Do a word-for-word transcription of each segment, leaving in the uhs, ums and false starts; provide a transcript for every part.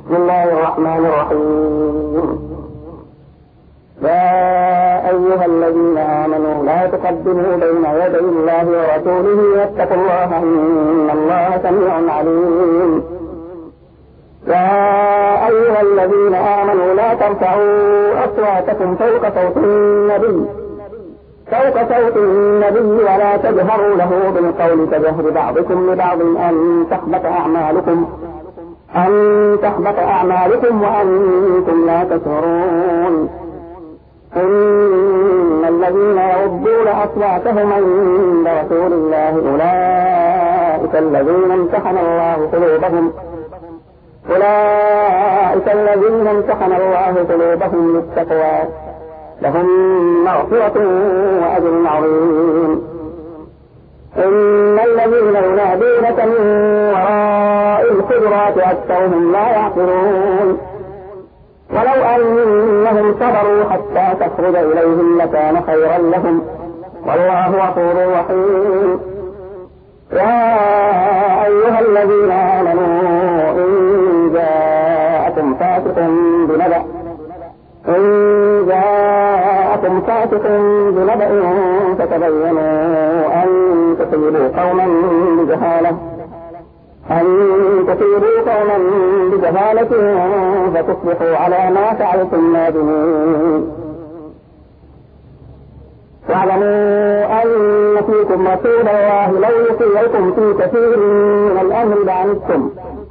بسم الله الرحمن الرحيم. يا أيها الذين آمنوا لا تقدموا بين يدي الله ورسوله واتقوا الله إن الله سميع عليم. يا أيها الذين آمنوا لا ترفعوا أصواتكم فوق صوت النبي فوق صوت النبي ولا تجهروا له بالقول كجهر بعضكم لبعض أن تحبط أعمالكم أن تحبط أعمالكم وأنتم لا تشعرون. إن الذين يغضون أصواتهم عند رسول الله أولئك الذين امتحن الله قلوبهم أولئك الذين امتحن الله قلوبهم للتقوى لهم مغفرة وأجر عظيم. إن الذين ينادونك من وراء الحجرات أكثرهم لا يعقلون. ولو أنهم صبروا حتى تخرج إليهم لكان خيرا لهم والله غفور رحيم. يا أيها الذين آمنوا إن جاءكم فاسق بنبأ إن جاءكم فاسق بنبأ فتبينوا أن تصيبوا قوما بجهالة أن تصيبوا قوما بجهالة فتصبحوا على ما فعلتم نادمين. واعلموا أن فيكم رسول الله لو يطيعكم في كثير من الأمر لعنتم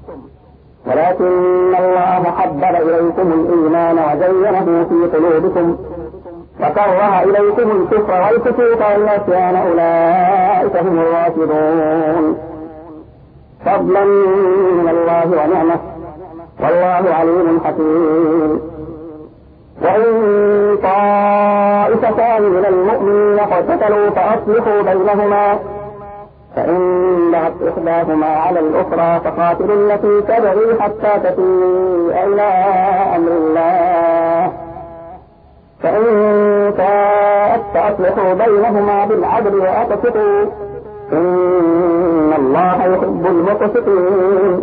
ولكن الله حبب إليكم الإيمان وزينه في قلوبكم وكره إليكم الكفر والفسوق والعصيان أولئك هم الراشدون فضلا من الله ونعمه والله عليم حكيم. وإن طائفتان من المؤمنين اقتتلوا فأصلحوا بينهما فإن بغت إحداهما على الأخرى فقاتلوا التي تبغي حتى تفيء إلى أمر الله فإن فاءت فأصلحوا بينهما بالعدل وأقسطوا إن الله يحب المقسطين.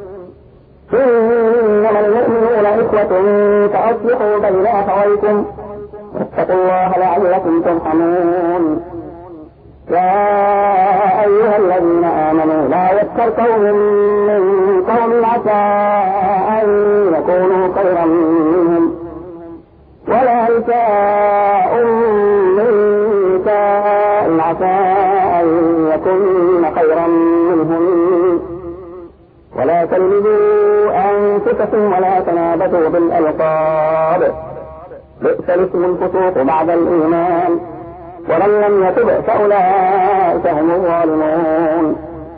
إنما المؤمنون إخوة فأصلحوا بين أخويكم واتقوا الله لعلكم ترحمون. يا أيها الذين آمنوا لا يسخر قوم من قوم عسى أن يكونوا خيرا منهم ولا نساء من نساء عسى أن يكون خيرا منهم ولا تلمزوا أنفسكم ولا تنابزوا بالألقاب بئس الاسم الفسوق بعد الإيمان ومن لم يتب فأولئك هم الظالمون.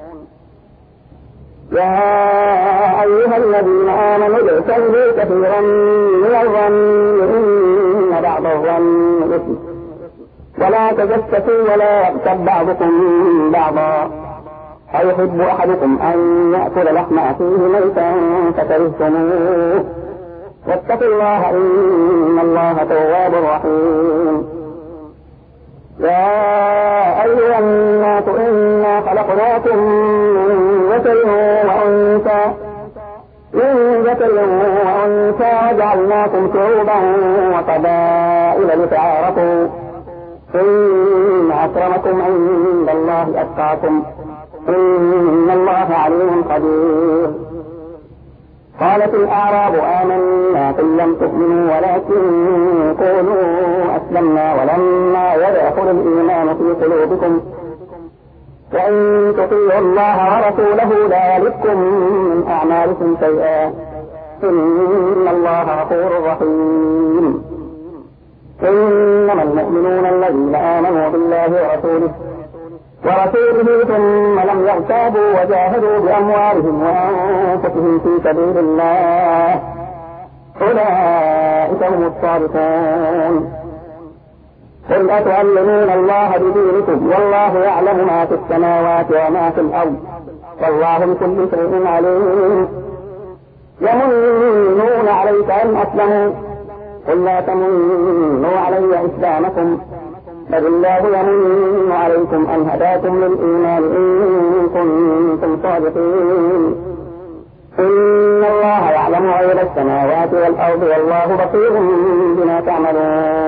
يا أيها الذين آمنوا اجتنبوا كثيرا من الظن إن بعض الظن إثم ولا تجسسوا ولا يغتب بعضكم بعضا أيحب أحدكم أن يأكل لحم أخيه ميتا فكرهتموه واتقوا الله إن الله تواب رحيم. يا أيها الناس إنا خلقناكم من ذكر وأنثى من ذكر وأنثى وجعلناكم شعوبا وقبائل لتعارفوا إن أكرمكم عند الله أتقاكم إن الله عليم خبير. قالت الأعراب آمنا قل لم تؤمنوا ولكن قولوا أسلمنا ولما يدخل الإيمان في قلوبكم وإن تطيعوا الله ورسوله لا يلدكم من أعمالكم شيئا إن الله غفور رحيم. إنما المؤمنون الذين آمنوا بالله ورسوله ورسوله ثم لم يرتابوا وجاهدوا بأموالهم وأنفسهم في سبيل الله أولئك هم الصادقون. قل أتعلمون الله بدينكم والله يعلم ما في السماوات وما في الأرض والله بكل شيء عليم. يمنون عليك أن أسلموا قل لا تمنوا علي إسلامكم بل الله يمن عليكم أن هداكم للإيمان إن كنتم صادقين. إن الله يعلم غير السماوات والأرض والله بصير بما تعملون.